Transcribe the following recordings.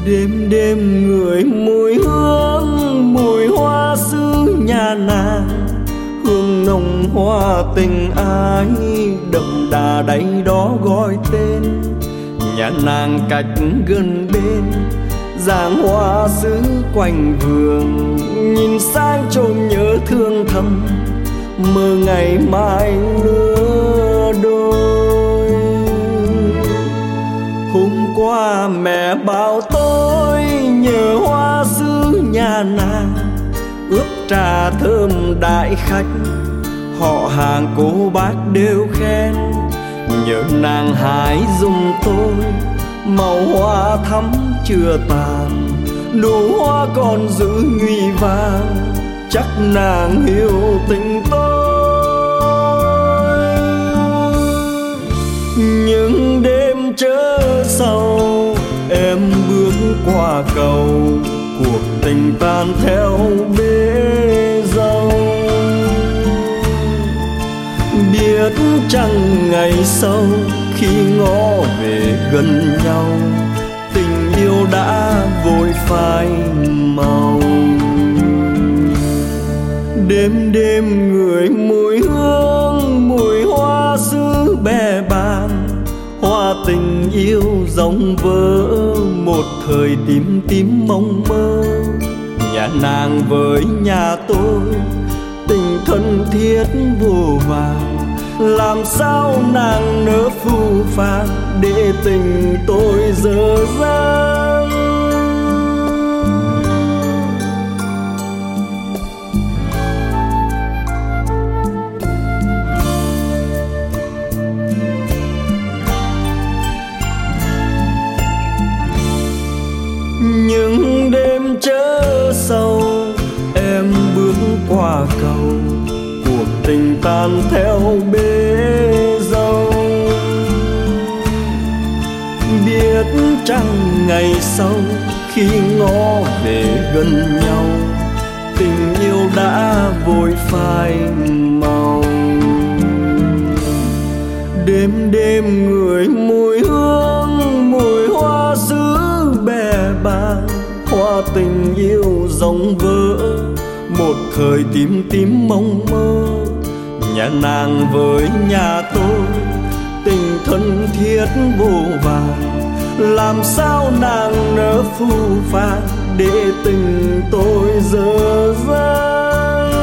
Đêm đêm ngửi mùi hương, mùi hoa xứ nhà nàng, hương nồng hoa tình ái đậm đà đáy đó gọi tên. Nhà nàng cách gần bên, giàng hoa xứ quanh vườn, nhìn sang chốn nhớ thương thầm, mơ ngày mai lứa đôi. Hôm qua mẹ bảo tôi nhớ hoa xứ nhà nàng, ướp trà thơm đại khách, họ hàng cô bác đều khen. Nhớ nàng hái giùm tôi màu hoa thắm chưa tàn, nụ hoa còn giữ nhụy vàng, chắc nàng hiểu tình tôi. Những đêm chớ sầu em bước qua cầu, cuộc tình tan theo bể dâu. Biết chăng ngày sau khi ngó về gần nhau, tình yêu đã vội phai màu. Đêm đêm ngửi mùi hương, mùi hoa xứ bè bàng, hoa tình yêu rộng vỡ một thời tím tím mong mơ. Nhà nàng với nhà tôi tình thân thiết vô vàn, làm sao nàng nỡ phũ phàng để tình tôi dở dang. Những đêm chớ sầu em bước qua cầu, cuộc tình tan theo bể dâu. Biết chăng ngày sau khi ngó về gần nhau, tình yêu đã vội phai màu. Đêm đêm ngửi mùi hương, mùi hoa xứ bè bàng, hoa tình yêu rộng vỡ một thời tím tím mong mơ. Nhà nàng với nhà tôi tình thân thiết vô vàn, làm sao nàng nỡ phũ phàng để tình tôi dở dang.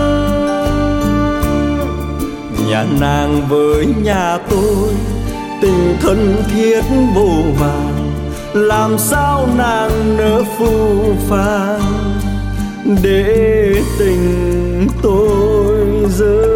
Nhà nàng với nhà tôi tình thân thiết vô vàn, làm sao nàng nỡ phũ phàng để tình tôi dở